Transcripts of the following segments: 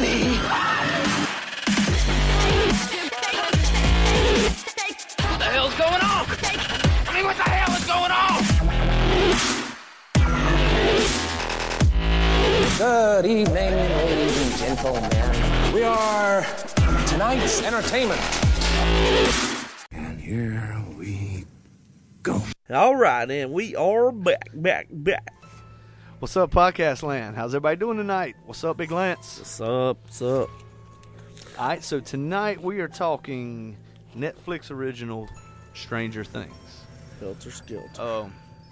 money. What the hell's going on? I mean, what the hell is going on? Good evening, ladies and gentlemen. We are tonight's entertainment. And here we go. All right, and we are back. What's up, Podcast Land? How's everybody doing tonight? What's up, Big Lance? What's up? All right, so tonight we are talking Netflix original Stranger Things. Helter Skelter.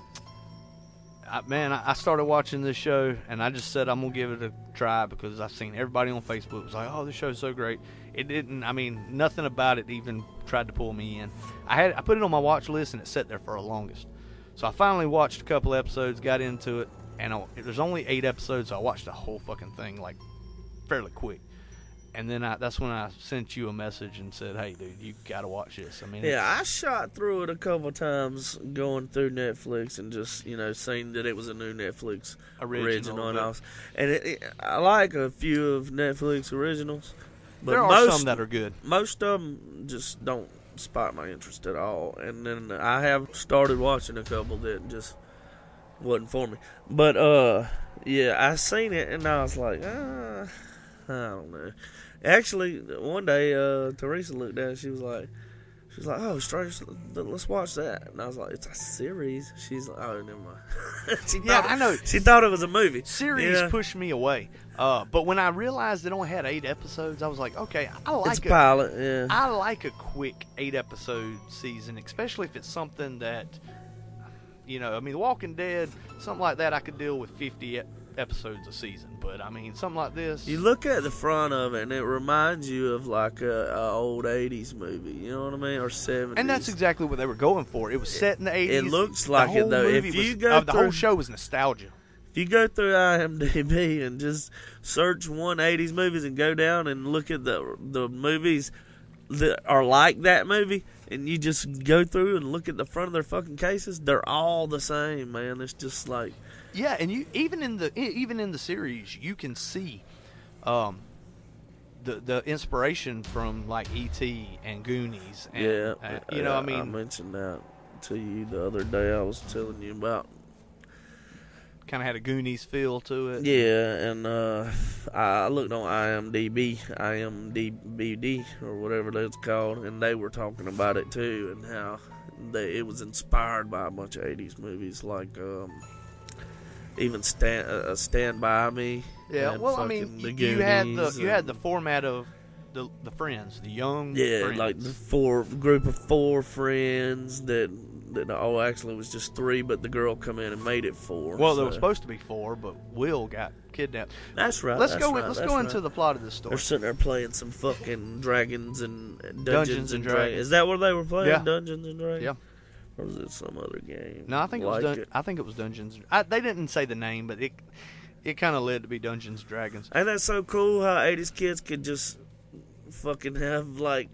I started watching this show, and I just said I'm going to give it a try because I've seen everybody on Facebook was like, oh, this show's so great. It didn't, nothing about it even tried to pull me in. I put it on my watch list, and it sat there for the longest. So I finally watched a couple episodes, got into it, and there's only 8 episodes, so I watched the whole fucking thing, like, fairly quick. And then that's when I sent you a message and said, hey, dude, you got to watch this. I shot through it a couple times going through Netflix and just, seeing that it was a new Netflix original. I like a few of Netflix originals. But there are some that are good. Most of them just don't spot my interest at all. And then I have started watching a couple that just wasn't for me. But, I seen it and I was like, I don't know. Actually, one day, Teresa looked at it. She was like, oh, Stranger, let's watch that. And I was like, it's a series. She's like, oh, never mind. I know. She thought it was a movie. Series pushed me away. But when I realized it only had 8 episodes, I was like, okay, it's a pilot, yeah. I like a quick 8-episode season, especially if it's something that, The Walking Dead, something like that, I could deal with 50 episodes a season. But, something like this. You look at the front of it, and it reminds you of, like, a old 80s movie, you know what I mean, or 70s. And that's exactly what they were going for. It was set in the 80s. It looks like it, though. If you go the whole show was nostalgia. If you go through IMDb and just search 80s movies and go down and look at the movies that are like that movie, and you just go through and look at the front of their fucking cases, they're all the same, man. It's just like... Yeah, and you even in the series, you can see the inspiration from like E.T. and Goonies. And, I mentioned that to you the other day. I was telling you about. Kind of had a Goonies feel to it. Yeah, and I looked on IMDb, or whatever that's called, and they were talking about it too, and how it was inspired by a bunch of 80s movies, like even Stand By Me. Yeah, well, you had the format of the friends, the young friends. Like the group of 4 friends that actually it was just 3, but the girl come in and made it 4. Well, there was supposed to be 4, but Will got kidnapped. That's right. Let's go into the plot of this story. They're sitting there playing some fucking Dragons and Dungeons and Dragons. Is that what they were playing? Yeah. Dungeons and Dragons. Yeah. Or was it some other game? No, I think it was Dungeons. They didn't say the name, but it kind of led to be Dungeons and Dragons. Ain't that so cool how 80s kids could just fucking have like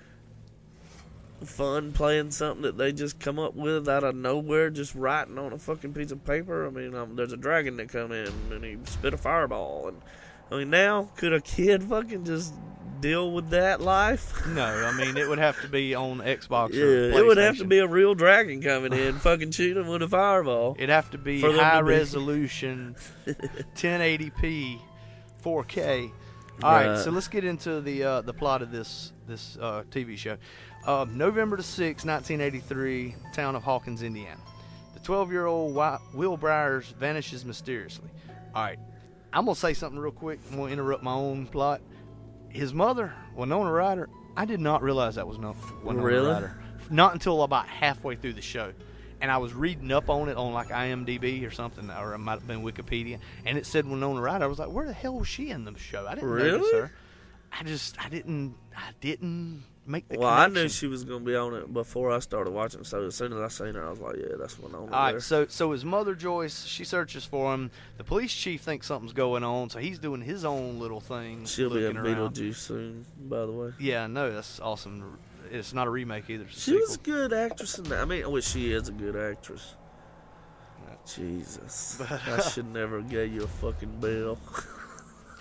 fun playing something that they just come up with out of nowhere, just writing on a fucking piece of paper. There's a dragon that come in and he spit a fireball, and now could a kid fucking just deal with that life? No, it would have to be on Xbox. Yeah, or PlayStation. It would have to be a real dragon coming in, fucking shoot him with a fireball. It'd have to be high resolution, 1080p, 4K. All right, so let's get into the plot of this TV show. November the 6th, 1983, town of Hawkins, Indiana. The 12-year-old Will Byers vanishes mysteriously. All right, I'm going to say something real quick. I'm going to interrupt my own plot. His mother, Winona Ryder, I did not realize that was Winona Ryder. Not until about halfway through the show. And I was reading up on it on like IMDb or something, or it might have been Wikipedia, and it said Winona Ryder. I was like, where the hell was she in the show? I didn't notice her. I didn't make the connection. I knew she was going to be on it before I started watching, so as soon as I seen her, I was like, yeah, that's Winona. All right, so his mother, Joyce, she searches for him. The police chief thinks something's going on, so he's doing his own little thing. She'll be in Beetlejuice soon, by the way. Yeah, no, that's awesome. It's not a remake either. She was a good actress in that. She is a good actress. Jesus. I should never give you a fucking bill.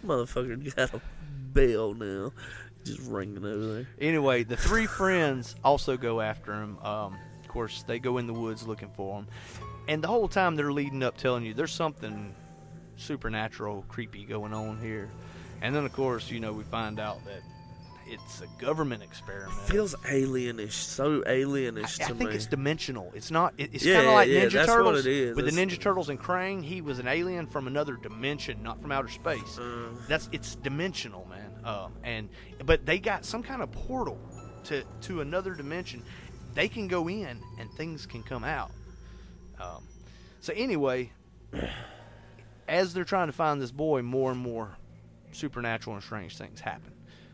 motherfucker got a bell now, just ringing over there. Anyway, the three friends also go after him. Of course, they go in the woods looking for him. And the whole time they're leading up telling you there's something supernatural, creepy going on here. And then, of course, we find out that it's a government experiment. Feels alienish, so alienish to me. I think it's dimensional. It's not. It's Yeah, kind of like yeah, Ninja that's Turtles. what it is. With the Ninja Turtles and Krang, he was an alien from another dimension, not from outer space. It's dimensional, man. But they got some kind of portal to another dimension. They can go in and things can come out. So anyway, as they're trying to find this boy, more and more supernatural and strange things happen.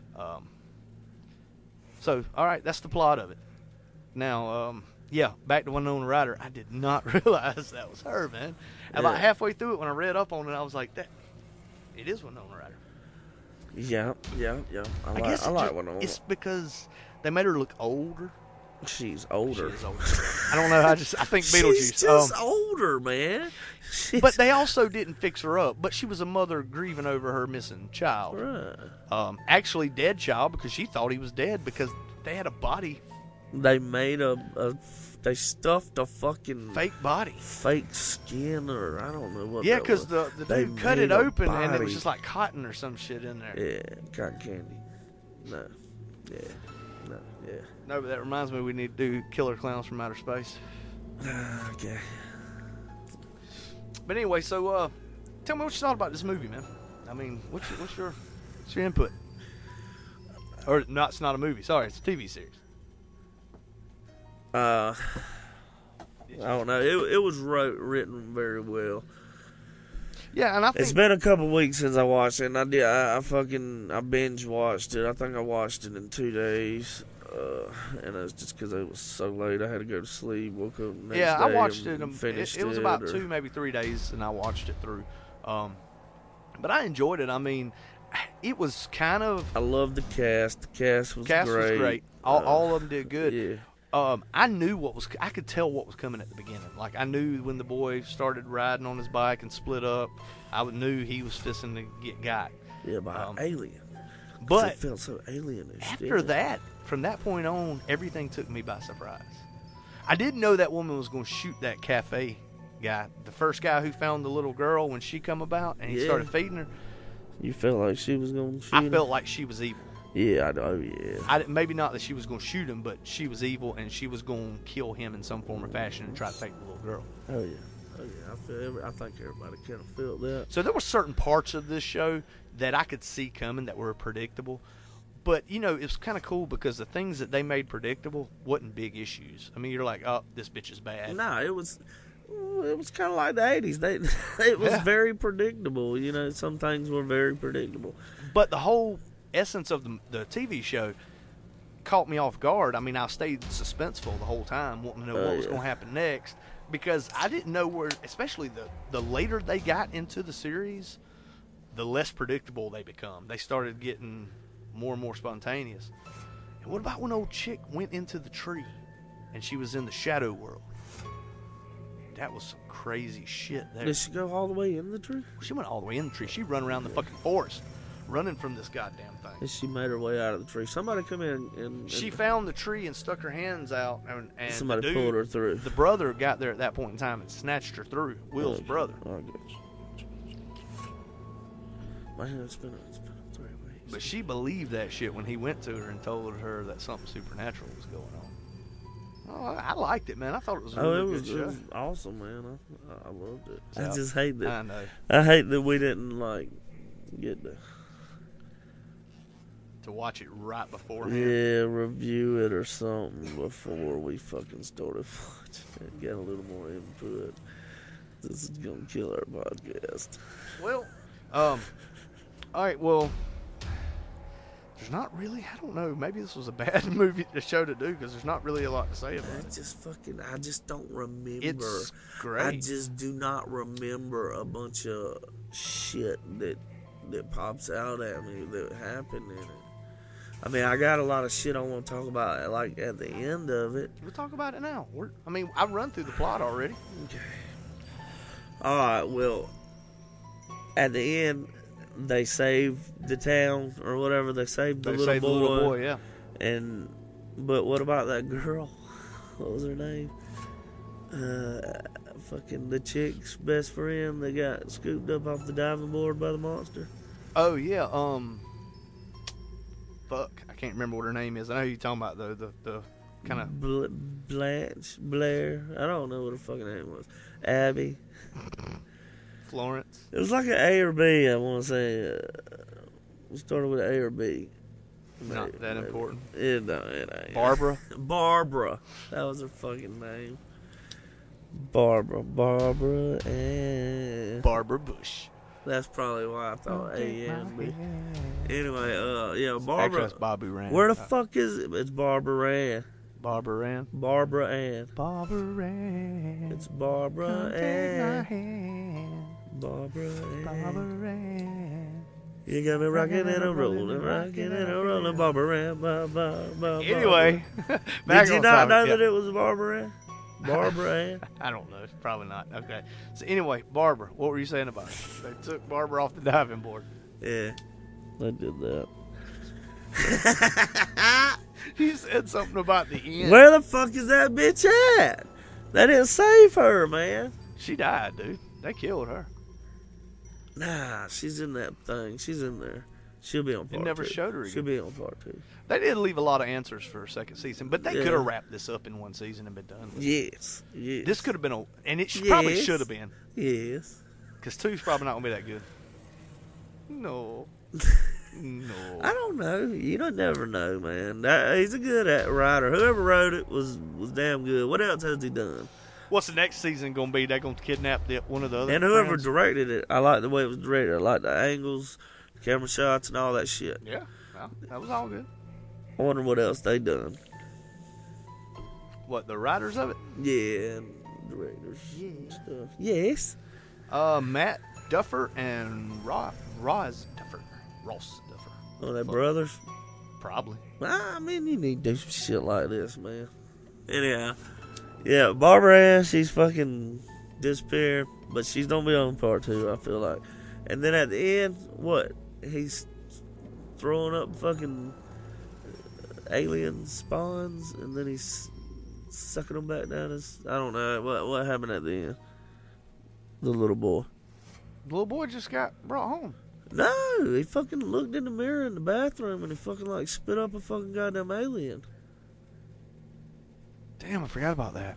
So, all right, that's the plot of it. Now, back to Winona Ryder. I did not realize that was her, man. About halfway through it, when I read up on it, I was like, it is Winona Ryder. Yeah. I like Winona. It's because they made her look older. She's older. She is older. I don't know. I think Beetlejuice. She's just older, man. But they also didn't fix her up. But she was a mother grieving over her missing child. Right. Actually, dead child, because she thought he was dead because they had a body. They made they stuffed a fucking fake body, fake skin, or I don't know what. Yeah, because the dude cut it open and it was just like cotton or some shit in there. Yeah, cotton candy. No. Yeah. No. Yeah. No, but that reminds me, we need to do Killer Clowns from Outer Space. Okay. But anyway, so tell me what you thought about this movie, man. I mean, what's your input? Or not? It's not a movie. Sorry, it's a TV series. I don't know. It was written very well. Yeah, and I think it's been a couple weeks since I watched it, and I binge watched it. I think I watched it in 2 days, and it was just because it was so late. I had to go to sleep. Woke up the next day. I watched it. Finished it was about 2, maybe 3 days, and I watched it through. But I enjoyed it. I mean, it was kind of. I loved the cast. The cast was great. All of them did good. Yeah. I knew I could tell what was coming at the beginning. Like, I knew when the boy started riding on his bike and split up, I knew he was fixing to get got. Yeah, by an alien. But it felt so alienish. After that, from that point on, everything took me by surprise. I didn't know that woman was going to shoot that cafe guy. The first guy who found the little girl when she come about and he started feeding her. You felt like she was going to shoot I felt like she was evil. Yeah, I know, yeah. Maybe not that she was going to shoot him, but she was evil, and she was going to kill him in some form or fashion and try to take the little girl. Oh, yeah. I think everybody kind of felt that. So there were certain parts of this show that I could see coming that were predictable. But, it was kind of cool because the things that they made predictable wasn't big issues. I mean, you're like, oh, this bitch is bad. Nah, it was kind of like the 80s. It was very predictable. Some things were very predictable. But the whole essence of the TV show caught me off guard. I mean, I stayed suspenseful the whole time, wanting to know what was going to happen next, because I didn't know where, especially the later they got into the series, the less predictable they become. They started getting more and more spontaneous. And what about when old chick went into the tree and she was in the shadow world? That was some crazy shit there. Did she go all the way in the tree? She went all the way in the tree. She run around the fucking forest, running from this goddamn thing. And she made her way out of the tree. Somebody come in and she found the tree and stuck her hands out, and somebody pulled her through. The brother got there at that point in time and snatched her through. Will's brother. I guess. Man, it's been 3 weeks. But she believed that shit when he went to her and told her that something supernatural was going on. Oh, I liked it, man. I thought it was a really good show. It was awesome, man. I loved it. So, I just hate that. I know. I hate that we didn't get to watch it right beforehand. Yeah, review it or something before we fucking started watching it. Get a little more input. This is gonna kill our podcast. Well, all right. Well, there's not really. I don't know. Maybe this was a bad show to do because there's not really a lot to say about it. I just don't remember. It's great. I just do not remember a bunch of shit that pops out at me that happened in it. I mean, I got a lot of shit I want to talk about, at the end of it. We'll talk about it now. I've run through the plot already. Okay. All right. Well, at the end, they saved the town or whatever. They saved the little boy. The little boy, yeah. But what about that girl? What was her name? Fucking the chick's best friend that got scooped up off the diving board by the monster. Oh yeah. Fuck, I can't remember what her name is. I know who you're talking about though. The kind of Blanche, Blair. I don't know what her fucking name was. Abby. Florence. It was like an A or B. I want to say. We started with an A or B. Not that important. It ain't. Barbara. Barbara. That was her fucking name. Barbara and Barbara Bush. that's probably why I thought A and B. Anyway, yeah, Actually, Barbara. that's Bobby Rand. Where the fuck is it? It's Barbara Ann. Barbara Rand. Barbara Ann. Barbara Rand. It's Barbara Ann. Barbara Barbara Ann. Rand. You got me rocking and a rolling, Barbara Ann. Anyway, Did you not know that it was Barbara Ann? Barbara Ann? I don't know. Probably not. Okay. So anyway, Barbara, what were you saying about it? They took Barbara off the diving board. Yeah, they did that. You said something about the end. Where the fuck is that bitch at? They didn't save her, man. She died, dude. They killed her. Nah, she's in that thing. She's in there. She'll be on part 2. never showed her again. She'll be on part 2. They did leave a lot of answers for a second season, but they Yeah. could have wrapped this up in one season and been done with it. Yes. Yes. This could have been and it probably Yes. should have been, Yes. because 2's probably not going to be that good. No. No. I don't know. You don't never know, man. He's a good writer. Whoever wrote it was damn good. What else has he done? What's the next season going to be? They're going to kidnap one of the other And whoever friends? directed it, I like the way it was directed. I like the angles, the camera shots, and all that shit. Yeah. Well, that was all good. I wonder what else they done. What, the writers of it? Yeah, and directors and stuff. Yes. Matt Duffer and Ross Duffer. Oh, they brothers? Probably. I mean, you need to do some shit like this, man. Anyhow, yeah, Barbara Ann, she's fucking disappeared, but she's gonna be on part 2, I feel like. And then at the end, what? He's throwing up fucking alien spawns, and then he's sucking them back down his... I don't know. What happened at the end? The little boy. The little boy just got brought home. No, he fucking looked in the mirror in the bathroom, and he fucking, like, spit up a fucking goddamn alien. Damn, I forgot about that.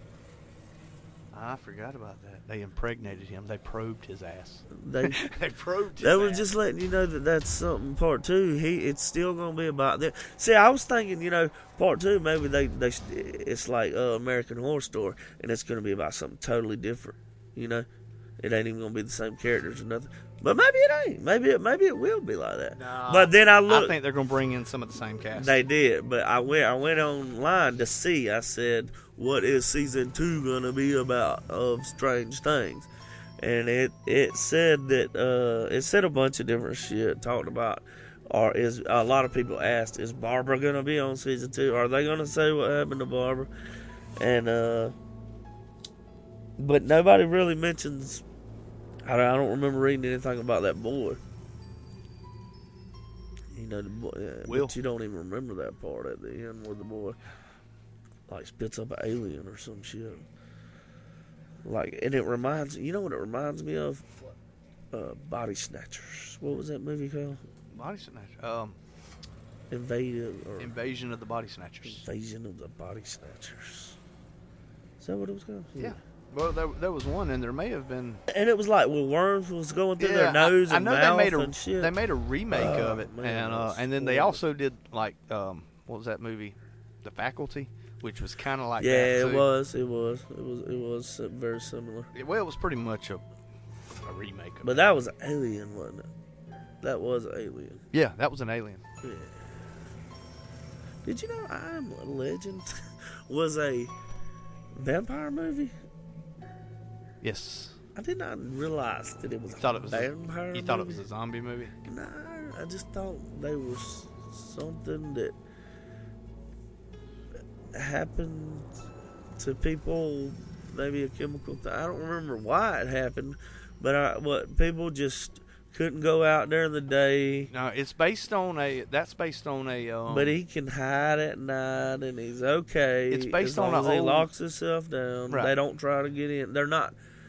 They impregnated him. They probed his ass. They probed his They were ass. just letting you know that that's something part 2. It's still gonna be about them. See, I was thinking, part 2 maybe it's like American Horror Story, and it's gonna be about something totally different. It ain't even gonna be the same characters or nothing. But maybe it ain't. Maybe it will be like that. No, but then I think they're gonna bring in some of the same cast. They did, but I went online to see. I said, "What is season 2 gonna be about of Strange Things?" And it said that it said a bunch of different shit. Talked about, is a lot of people asked, "Is Barbara gonna be on season 2? Are they gonna say what happened to Barbara?" And but nobody really mentions. I don't remember reading anything about that boy. The boy, but you don't even remember that part at the end where the boy like spits up an alien or some shit. Like, and it reminds what it reminds me of? Body Snatchers. What was that movie called? Body Snatchers. Invasion of the Body Snatchers. Invasion of the Body Snatchers. Is that what it was called? Yeah. Well, there was one, and there may have been. And it was like worms was going through their nose and mouth and shit. They made a remake of it, man, and then they also did like what was that movie, The Faculty, which was kind of like that too. It was very similar. Well, it was pretty much a remake of it. But that was an alien, wasn't it? That was an alien. Yeah, that was an alien. Yeah. Did you know I Am a Legend was a vampire movie? Yes. I did not realize that it was thought it was vampire movie. You thought it was a zombie movie? No, I just thought they were something that happened to people, maybe a chemical thing. I don't remember why it happened, but people just couldn't go out during the day. No, it's based on a. That's based on a. But he can hide at night, and he's okay. It's based as on long a as he old- locks himself down. Right. They don't try to get in. They're not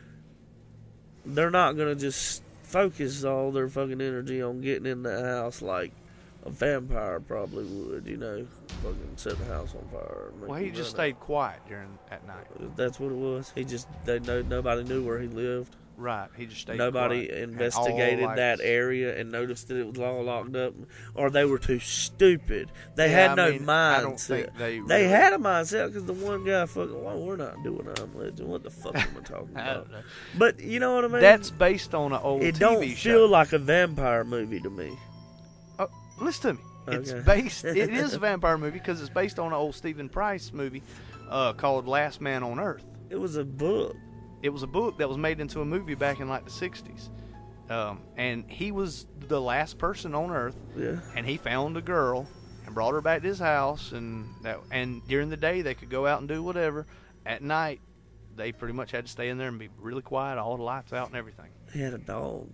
gonna just focus all their fucking energy on getting in the house like a vampire probably would. You know, fucking set the house on fire. And make Well, he you just run stayed quiet at night. out. That's what it was. Nobody knew where he lived. Right. He just stayed Nobody quiet. And investigated all that lights- area and noticed that it was all locked up, or they were too stupid. They Yeah, had no I mean, I don't mindset. think they They really- had a mindset because the one guy fucking, well, we're not doing I'm Legend. What the fuck am I talking I about? don't know. But you know what I mean? That's based on an old it TV don't show. feel like a vampire movie to me. Listen to me. It's Okay. based. It is a vampire movie because it's based on an old Stephen Price movie called Last Man on Earth. It was a book. It was a book that was made into a movie back in like the 60s. And he was the last person on Earth. Yeah. And he found a girl and brought her back to his house. And during the day, they could go out and do whatever. At night, they pretty much had to stay in there and be really quiet, all the lights out and everything. He had a dog.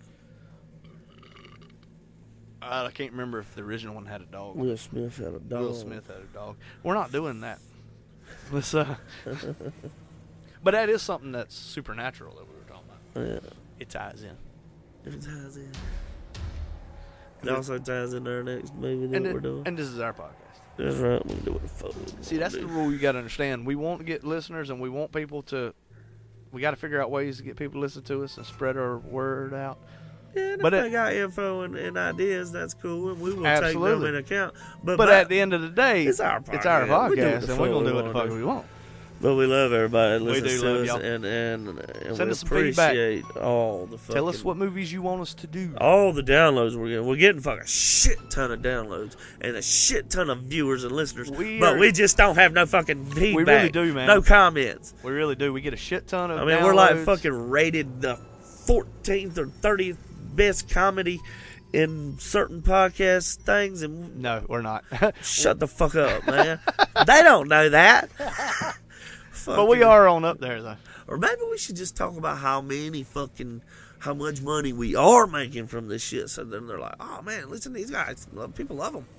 I can't remember if the original one had a dog. Will Smith had a dog. Will Smith had a dog. We're not doing that. Let's, but that is something that's supernatural that we were talking about. Yeah. It ties in. It ties in. It also ties in our next movie that we're doing. And this is our podcast. That's right. We can do what the fuck we See, that's the do. rule you got to understand. We want to get listeners, and we want people to. We got to figure out ways to get people to listen to us and spread our word out. Yeah, and But if they got info and ideas, that's cool, and we will take them Absolutely. in account. But at the end of the day, it's our It's our podcast. We do what podcast, the and we're fuck gonna we do what the wanna fuck do. we want. But we love everybody that We listens do love to us, y'all. and Send we us some feedback. appreciate all the fucking, Tell us what movies you want us to do. all the downloads we're getting. We're getting fucking shit ton of downloads and a shit ton of viewers and listeners. But we just don't have no fucking feedback. We really do, man. No comments. We really do. We get a shit ton of. I mean, we're like downloads. fucking rated the 14th or 30th best comedy in certain podcast things, and No, we're not. shut the fuck up, man. They don't know that. But we are on up there, though. Or maybe we should just talk about how much money we are making from this shit. So then they're like, oh man, listen to these guys. People love them.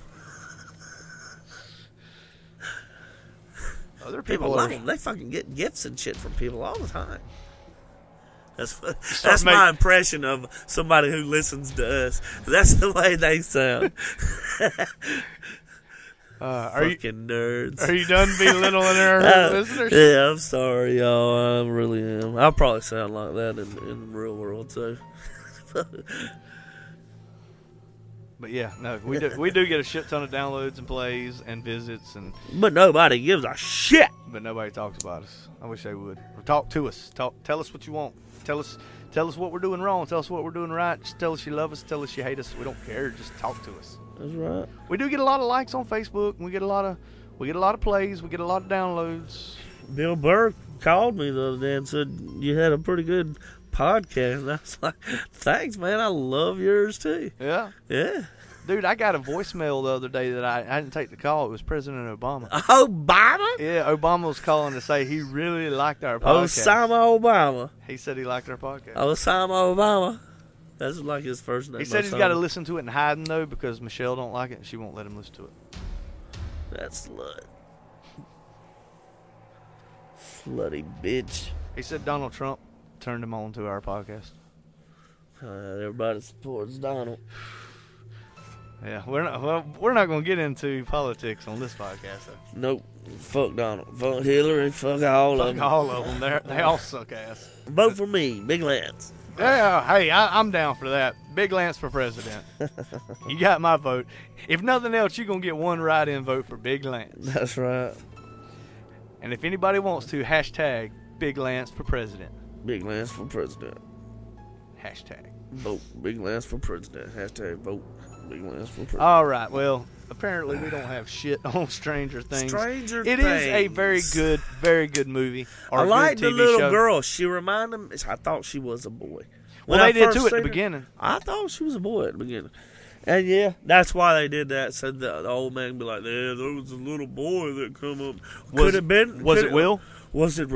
Other People people love are. them. They fucking get gifts and shit from people all the time. That's Start my impression of somebody who listens to us. That's the way they sound. Are you Fucking nerds. are you done belittling our listeners? Yeah, I'm sorry, y'all. I really am. I'll probably sound like that in the real world too. But yeah, no, we do get a shit ton of downloads and plays and visits, But nobody gives a shit. but nobody talks about us. I wish they would. Or talk to us. Tell us what you want. Tell us what we're doing wrong. Tell us what we're doing right. Just tell us you love us. Tell us you hate us. We don't care. Just talk to us. That's right. We do get a lot of likes on Facebook. And we get a lot of plays. We get a lot of downloads. Bill Burr called me the other day and said you had a pretty good podcast. And I was like, thanks, man. I love yours too. Yeah. Yeah. Dude, I got a voicemail the other day that I didn't take the call. It was President Obama. Obama? Yeah, Obama was calling to say he really liked our podcast. Osama Obama. He said he liked our podcast. Osama Obama. That's like his first name. He said he's Osama. got to listen to it in hiding, though, because Michelle don't like it and she won't let him listen to it. That slut. Slutty bitch. He said Donald Trump turned him on to our podcast. Everybody supports Donald. Yeah, we're not going to get into politics on this podcast. Though. Nope. Fuck Donald. Fuck Hillary. Fuck all of Fuck them. all of them. They all suck ass. Vote for me. Big Lance. Yeah, hey, I'm down for that. Big Lance for president. You got my vote. If nothing else, you're going to get one write-in vote for Big Lance. That's right. And if anybody wants to, hashtag Big Lance for president. Big Lance for president. Hashtag. Vote Big Lance for president. Hashtag vote Big Lance for president. All right, well, apparently we don't have shit on Stranger Things. Stranger It Things. is a very good movie. Or I a good like the TV little show. girl. She reminded me. I thought she was a boy. Well, When I they did first too at the seen her, beginning. I thought she was a boy at the beginning. And yeah, that's why they did that. So the old man would be like, "Yeah, there was a little boy that come up. Was Could have been. Was could it Will? was it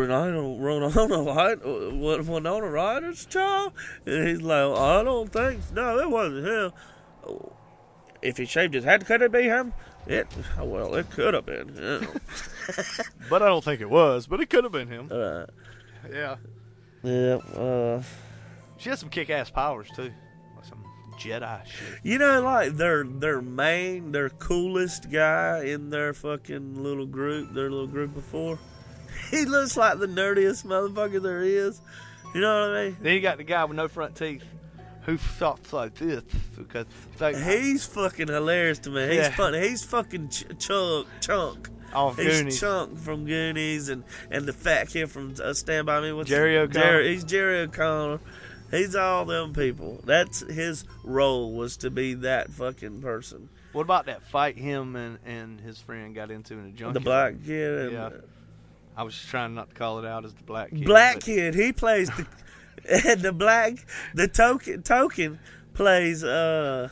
Winona Ryder's child? And he's like, I don't think so. No, it wasn't him. If he shaved his head, could it be him? It could have been him. But I don't think it was. But it could have been him. Yeah. Yeah. She has some kick-ass powers too, like some Jedi shit. You know, like their coolest guy in their fucking little group of four. He looks like the nerdiest motherfucker there is. You know what I mean? Then you got the guy with no front teeth who talks like this. Because he's fucking hilarious to me. He's Yeah. funny. He's fucking Chunk. Off He's Goonies. Chunk from Goonies and the fat kid from Stand By Me. What's Jerry O'Connell. He's Jerry O'Connell. He's all them people. That's his role, was to be that fucking person. What about that fight him and his friend got into in the junkyard? The black kid. And, Yeah. I was just trying not to call it out as the black kid. Black kid. He plays the and the token plays the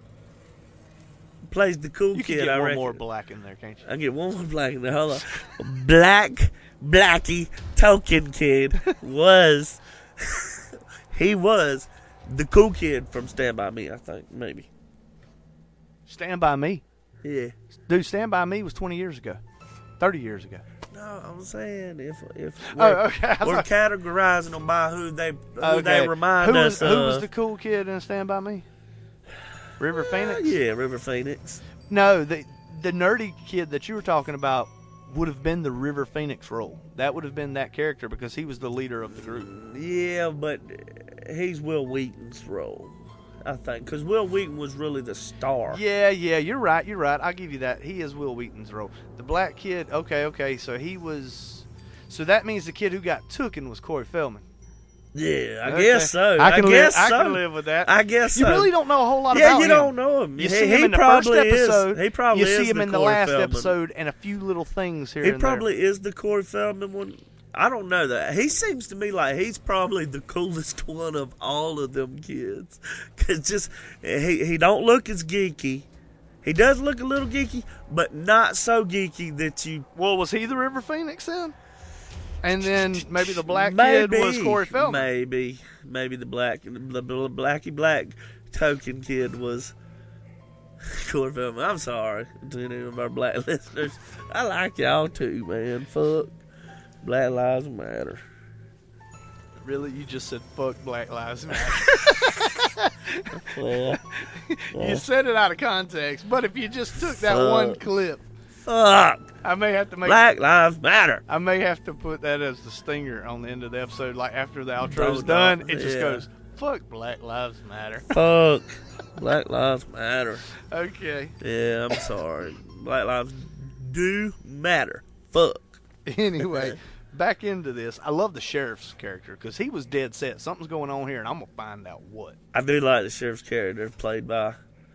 cool You can kid. get I one reckon. more black in there, can't you? I get one more black in there. Hold on. Blackie token kid was he was the cool kid from Stand By Me, I think, maybe. Stand By Me. Yeah. Dude, Stand By Me was 20 years ago. 30 years ago. No, I'm saying if okay. we're categorizing them by who they remind who us of. Who was the cool kid in Stand By Me? River Phoenix? Yeah, River Phoenix. No, the nerdy kid that you were talking about would have been the River Phoenix role. That would have been that character because he was the leader of the group. Yeah, but he's Will Wheaton's role, I think, because Will Wheaton was really the star. Yeah, you're right. I'll give you that. He is Will Wheaton's role. The black kid, okay, so he was... So that means the kid who got tooken was Corey Feldman. Yeah, I Okay. guess so. I can so. live with that. I guess You so. really don't know a whole lot Yeah, about you him. don't know him. You see him in the probably first episode. He probably you is see him in the Corey last Feldman. episode and a few little things here He and probably is the Corey Feldman one. I don't know that. He seems to me like he's probably the coolest one of all of them kids. Cause just he don't look as geeky. He does look a little geeky, but not so geeky that you. Well, was he the River Phoenix then? And then maybe the black kid was Corey Feldman. Maybe the blacky black token kid was Corey Feldman. I'm sorry to any of our black listeners. I like y'all too, man. Fuck. Black Lives Matter. Really? You just said fuck Black Lives Matter. Well, You said it out of context, but if you just took that Fuck. one clip, fuck. I may have to make Black Lives Matter. I may have to put that as the stinger on the end of the episode. Like after the outro's No, done, no, it just yeah. goes, fuck Black Lives Matter. Fuck. Black Lives Matter. Okay. Yeah, I'm sorry. Black lives do matter. Fuck. Anyway, back into this. I love the sheriff's character because he was dead set. Something's going on here, and I'm going to find out what. I do like the sheriff's character played by.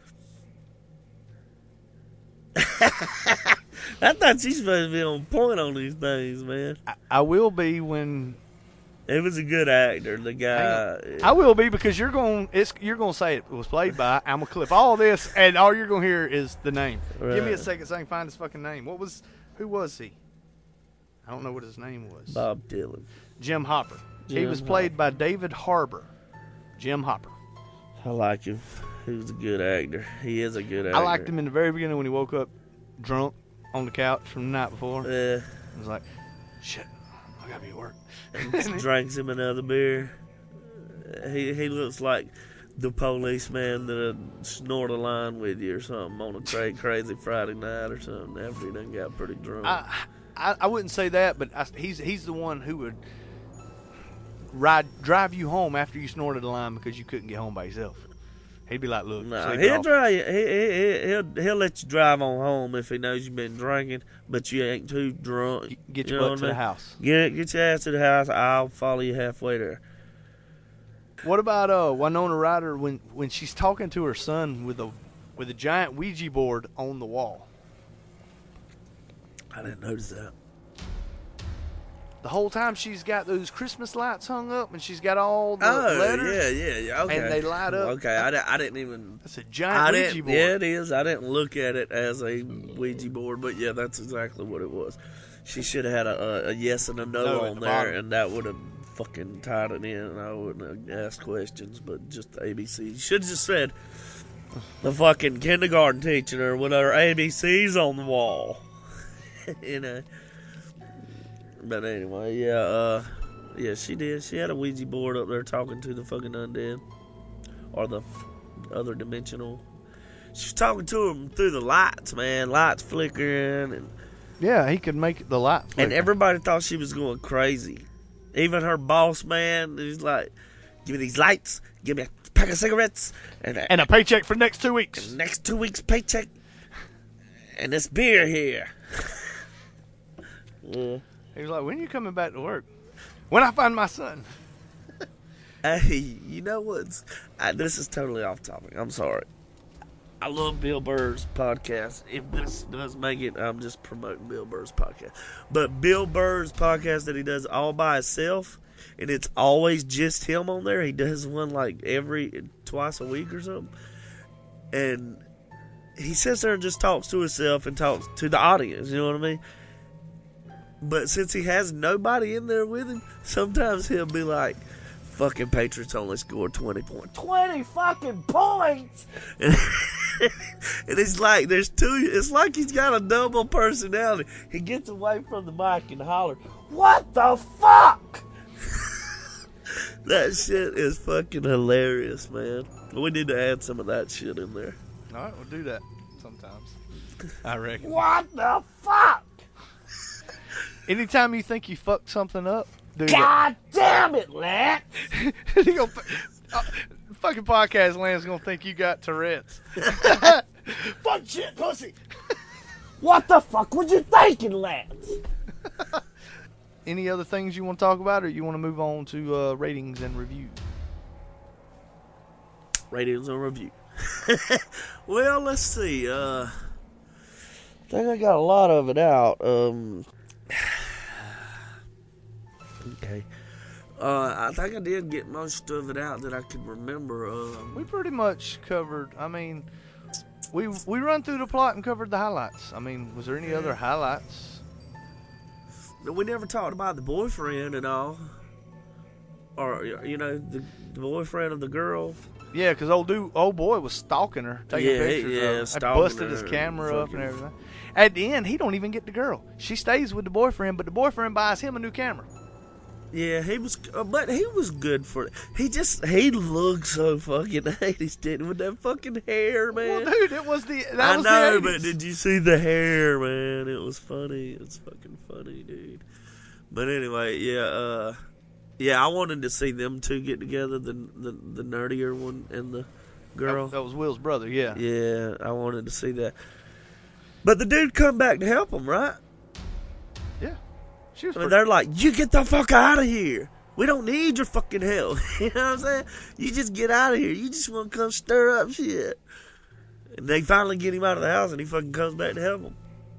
I thought she's supposed to be on point on these things, man. I will be when... It was a good actor, the guy. I will be because you're going to say it was played by. I'm going to clip all this, and all you're going to hear is the name. Give me a Right. second so I can find his fucking name. Who was he? I don't know what his name was. Bob Dylan. Jim Hopper. He Jim was played by David Harbour. Jim Hopper. I like him. He was a good actor. He is a good actor. I liked him in the very beginning when he woke up drunk on the couch from the night before. Yeah. I was like, shit, I gotta be at work. Drinks him another beer. He looks like the policeman that snort a line with you or something on a crazy Friday night or something after he done got pretty drunk. I wouldn't say that, but he's the one who would drive you home after you snorted a line because you couldn't get home by yourself. He'd be like, look, Nah, sleep he'll off. drive you. He'll let you drive on home if he knows you've been drinking, but you ain't too drunk. Get You your know butt what to I the mean? house. Get your ass to the house. I'll follow you halfway there. What about Winona Ryder when she's talking to her son with a giant Ouija board on the wall? I didn't notice that. The whole time she's got those Christmas lights hung up and she's got all the Oh, letters. yeah. Okay. And they light up. Okay, I didn't even. That's a giant Ouija board. Yeah, it is. I didn't look at it as a Ouija board, but yeah, that's exactly what it was. She should have had a yes and a no No at on the there, bottom. and that would have fucking tied it in, and I wouldn't have asked questions, but just the ABC. You should have just said the fucking kindergarten teacher with her ABCs on the wall. You know. But anyway, yeah, she did. She had a Ouija board up there talking to the fucking undead. Or the other dimensional. She was talking to him through the lights, man. Lights flickering. And Yeah, he could make the light flicker. And everybody thought she was going crazy. Even her boss man, he's like, give me these lights, give me a pack of cigarettes, and a paycheck for the next 2 weeks. next 2 weeks paycheck, and this beer here. Yeah. He was like, when are you coming back to work? When I find my son. Hey, you know what's... this is totally off topic. I'm sorry. I love Bill Burr's podcast. If this does make it, I'm just promoting Bill Burr's podcast. But Bill Burr's podcast that he does all by himself, and it's always just him on there. He does one like twice a week or something. And he sits there and just talks to himself and talks to the audience. You know what I mean? But since he has nobody in there with him, sometimes he'll be like, fucking Patriots only scored 20 points. 20 fucking points! And it's like, it's like he's got a double personality. He gets away from the mic and holler, what the fuck? That shit is fucking hilarious, man. We need to add some of that shit in there. All right, we'll do that sometimes. I reckon. What the fuck? Anytime you think you fucked something up, do God damn it, Lex! that. You gonna, fucking podcast land's gonna think you got Tourette's. Fuck shit, pussy! What the fuck was you thinking, Lance? Any other things you want to talk about, or you want to move on to ratings and reviews? Ratings and review. Well, let's see. I think I got a lot of it out. Okay. I think I did get most of it out that I could remember. We pretty much covered. I mean, we run through the plot and covered the highlights. I mean, was there any other highlights? We never talked about the boyfriend at all. Or, you know, the boyfriend of the girl. Yeah, because old boy was stalking her, taking pictures of her. I stalking busted his her camera up and fucking- everything. At the end, he don't even get the girl. She stays with the boyfriend, but the boyfriend buys him a new camera. Yeah, he was, but he was good for it. He looked so fucking 80s, didn't he? With that fucking hair, man. Well, dude, that was the I know, 80s. but did you see the hair, man? It was funny. It's fucking funny, dude. But anyway, yeah, I wanted to see them two get together, the nerdier one and the girl. That was Will's brother, yeah. Yeah, I wanted to see that. But the dude come back to help him, right? Yeah. She was I mean, they're like, you get the fuck out of here. We don't need your fucking help. You know what I'm saying? You just get out of here. You just want to come stir up shit. And they finally get him out of the house, and he fucking comes back to help them.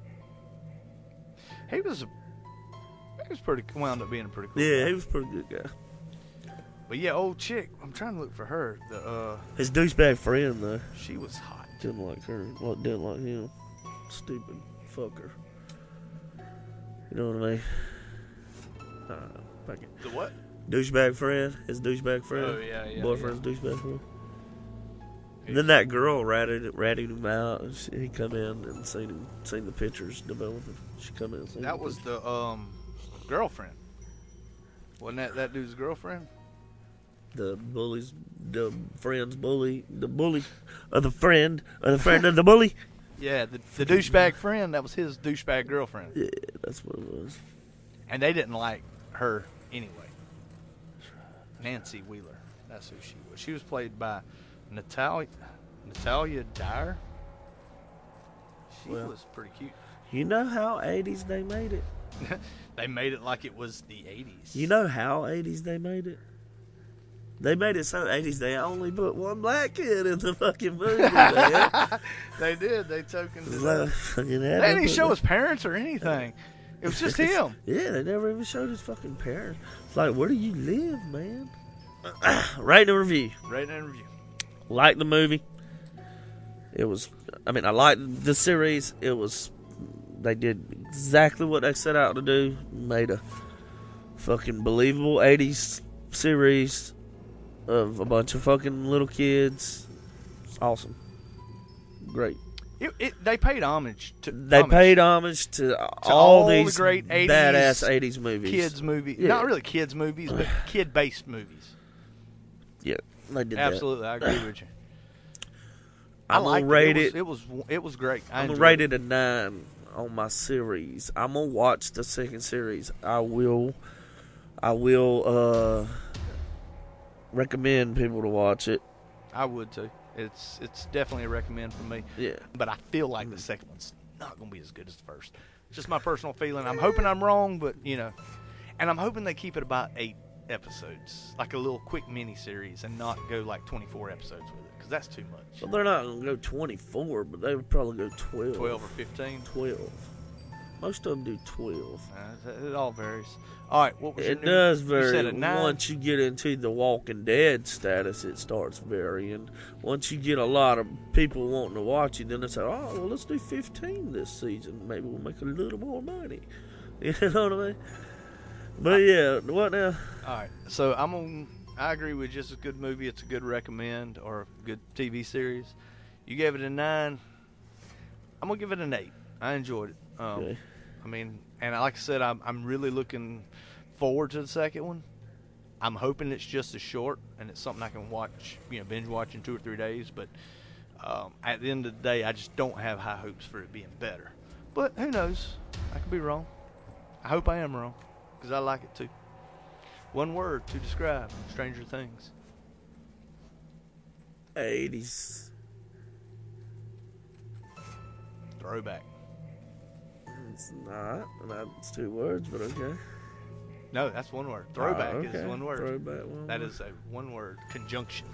He was pretty, wound up being a pretty cool Yeah, guy. he was a pretty good guy. But yeah, old chick, I'm trying to look for her. His douchebag friend, though, She was hot. didn't like her. Well, didn't like him. Stupid fucker. You know what I mean? Fucking The what? douchebag friend. His douchebag friend. Oh, yeah, Boyfriend's douchebag friend. And then that girl ratted him out. And he come in and seen the pictures developing. She come in and seen That was the girlfriend. Wasn't that dude's girlfriend? the friend's bully, the bully of the friend of the bully. Yeah, the douchebag friend. That was his douchebag girlfriend. Yeah, that's what it was. And they didn't like her anyway. Nancy Wheeler. That's who she was. She was played by Natalia Dyer. She was pretty cute. You know how 80s they made it? They made it like it was the 80s. You know how 80s they made it? They made it so 80s they only put one black kid in the fucking movie, man. They did. They tokened It's it like, up. fucking They didn't even show his parents or anything. It was just him. Yeah, they never even showed his fucking parents. It's like, where do you live, man? Rate and review. Rating and review. Like the movie. I liked the series. They did exactly what they set out to do. Made a fucking believable 80s series of a bunch of fucking little kids. It's awesome. Great. They paid homage to. They paid homage to all these the great 80s badass 80s movies. Kids movies. Yeah. Not really kids movies, but kid-based movies. Yeah, they did Absolutely, I agree with you. I'm gonna rate it. It was great. I'm gonna rate it a 9 on my series. I'm gonna watch the second series. I will recommend people to watch it. I would too. It's definitely a recommend for me. Yeah. But I feel like the second one's not going to be as good as the first. Just my personal feeling. I'm hoping I'm wrong, but, you know. And I'm hoping they keep it about 8 episodes. Like a little quick mini-series and not go like 24 episodes with it. Because that's too much. Well, they're not going to go 24, but they would probably go 12. 12 or 15? 12. Most of them do 12. It all varies. All right, what was It your does You vary. said a 9? Once you get into the Walking Dead status, it starts varying. Once you get a lot of people wanting to watch it, then it's like, oh, well, let's do 15 this season. Maybe we'll make a little more money. You know what I mean? But yeah, what now? All right, so I agree with just a good movie. It's a good recommend or a good TV series. You gave it a 9. I'm gonna give it an 8. I enjoyed it. Okay. I mean, and like I said, I'm really looking forward to the second one. I'm hoping it's just as short and it's something I can watch, binge watch in 2 or 3 days. But at the end of the day, I just don't have high hopes for it being better. But who knows? I could be wrong. I hope I am wrong because I like it too. One word to describe Stranger Things. 80s. Throwback. It's not. That's 2 words, but okay. No, that's one word. Throwback Oh, okay. is one word. Throwback, one That word. is a one word conjunction.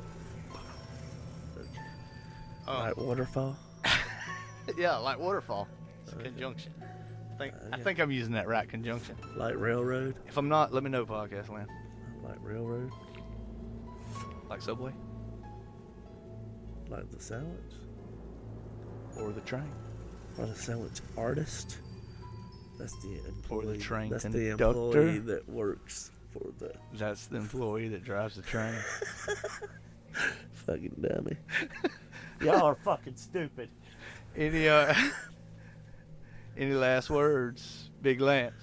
Like waterfall. Yeah, like waterfall. It's a conjunction. I think I'm using that right, conjunction. Like railroad. If I'm not, let me know, Podcast Land. Like railroad. Like Subway Like the sandwich. or the train. Or the sandwich artist. That's the employee. Or the train That's the conductor. employee that works for the That's the employee that drives the train. fucking dummy. Y'all are fucking stupid. Any last words, Big Lance?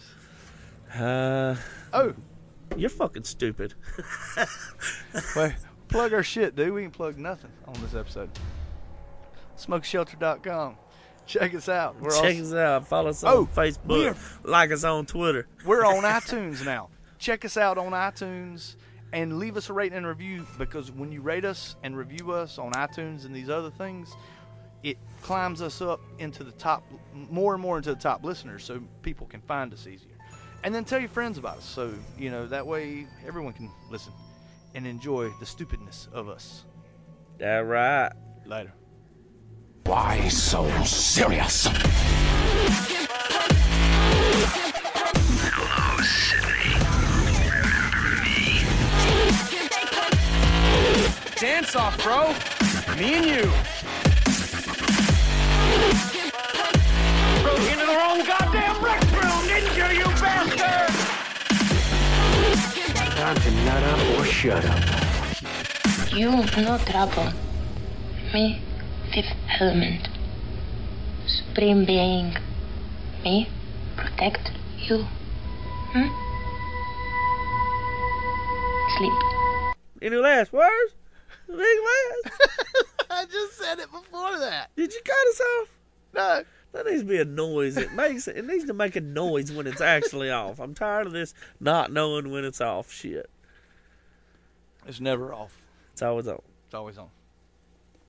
Oh, You're fucking stupid. well, plug our shit, dude. We ain't plug nothing on this episode. SmokeShelter.com. Check us out. Check us out. Follow us on Facebook. Like us on Twitter. We're on iTunes now. Check us out on iTunes and leave us a rating and review, because when you rate us and review us on iTunes and these other things, it climbs us up into the top, more and more into the top listeners, so people can find us easier. And then tell your friends about us, so that way everyone can listen and enjoy the stupidness of us. That right. Later. Why so serious? Hello, Sydney. Remember me? Dance off, bro. Me and you. Broke into the wrong goddamn rec room, didn't you, you bastard? Time to nut up or shut up. You no trouble. Me, Fifth Element. Supreme Being. Me, protect you. Sleep. Any last words? Big Lance? I just said it before that. Did you cut us off? No. That needs to be a noise. It needs to make a noise when it's actually off. I'm tired of this not knowing when it's off shit. It's never off. It's always on. It's always on.